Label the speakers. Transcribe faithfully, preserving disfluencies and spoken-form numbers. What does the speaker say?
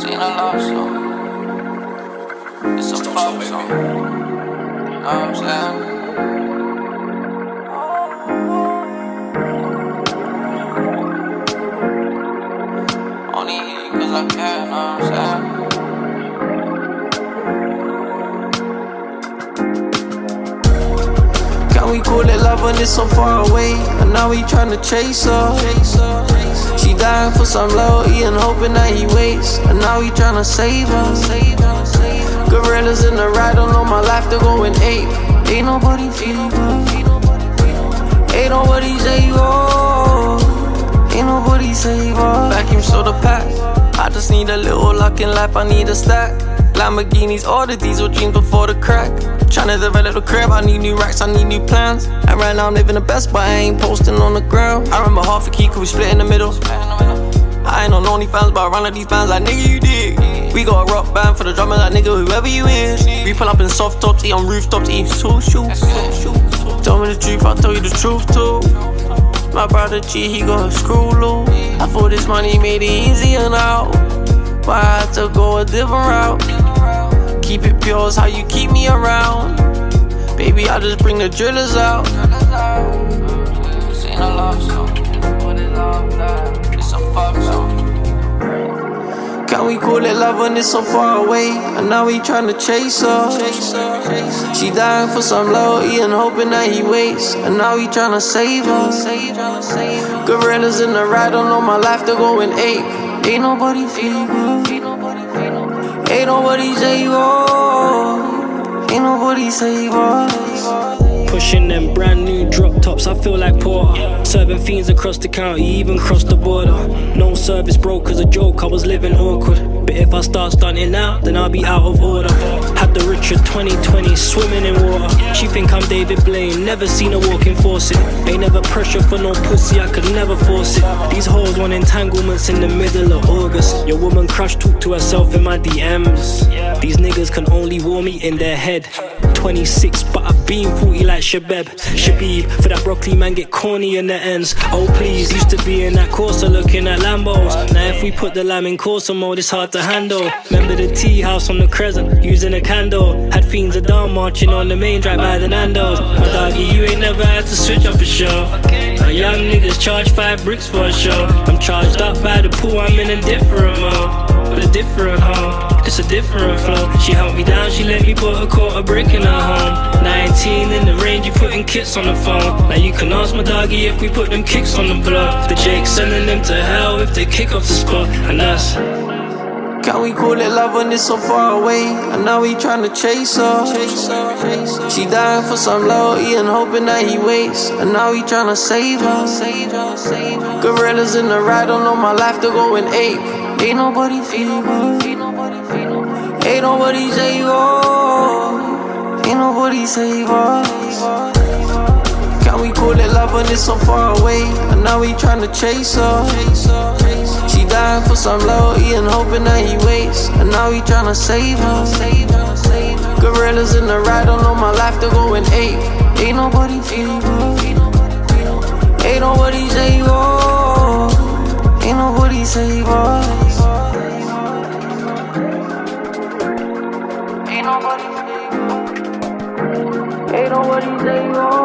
Speaker 1: ain't a love song. It's a pop song. Know what I'm saying? Only here cause I care, know what I'm saying? Can we call it love when it's so far away? And now we tryna chase her. She dying for some loyalty and hoping that he waits. And now he tryna save her. Gorillas in the ride, don't know my life, they're going ape. Ain't nobody feel her. Ain't nobody save her. Ain't nobody save her. Vacuum soda pack. I just need a little luck in life, I need a stack. Lamborghinis, all the diesel dreams before the crack. Tryna develop the crib, I need new racks, I need new plans. And right now I'm living the best, but I ain't posting on the ground. I remember half a key, cause we split in the middle. I ain't on OnlyFans, but I run up these fans like nigga you dig. We got a rock band for the drummers like nigga whoever you is. We pull up in soft tops, eat on rooftops, eat sushi. Tell me the truth, I'll tell you the truth too. My brother G, he got a screw loose. I thought this money made it easier now, but I had to go a different route. Keep it pure is how you keep me around. Baby, I just bring the drillers out. This ain't a love song, but it's love that. It's a fuck song. Can we call it love when it's so far away? And now we tryna chase her. She dying for some loyalty and hoping that he waits. And now he tryna save her. Gorillas in the ride, don't know my life, they're going ape. Ain't nobody feel her. Ain't nobody save her. Ain't nobody save us.
Speaker 2: Pushing them brand new drop tops, I feel like Porter. Serving fiends across the county, even cross the border. No service broke as a joke, I was living awkward. But if I start stunting now, then I'll be out of order. Had the Richard twenty twenty swimming in water. She think I'm David Blaine, never seen her walking faucet. Ain't never pressure for no pussy, I could never force it. These hoes want entanglements in the middle of August. Your woman crush talk to herself in my D Ms. These niggas can only warm me in their head. twenty-six, but I've been forty like Shabeb. Shabib, for that broccoli man get corny in the ends. Oh please, used to be in that Corsa looking at Lambos. Now if we put the lamb in Corsa mode, it's hard to handle. Remember the tea house on the Crescent, using a candle. Had fiends of dawn marching on the main drive by the Nando's. My doggy, you ain't never had to switch up a show. My young niggas charge five bricks for a show. I'm charged up by the pool, I'm in a different mode. With a different home, it's a different flow. She held me down, she let me put a quarter brick in her home. Nineteen in the range, you putting kits on the phone. Now you can ask my doggy if we put them kicks on the block. The Jake sending them to hell if they kick off the spot. And that's
Speaker 1: can we call it love when it's so far away? And now we tryna chase her. She dying for some loyalty and hoping that he waits. And now he tryna save her. Gorillas in the ride, don't know my life, they're going ape. Ain't nobody feel her. Ain't nobody save her. Ain't nobody save her. Can we call it love when it's so far away? And now we tryna chase her. She dying for some loyalty and hoping that he waits. And now he tryna save her. Gorillas in the ride, don't know my life, they're going ape. Ain't nobody feel her. Ain't nobody save her. Ain't nobody save us. Ain't nobody save us. Ain't nobody save us.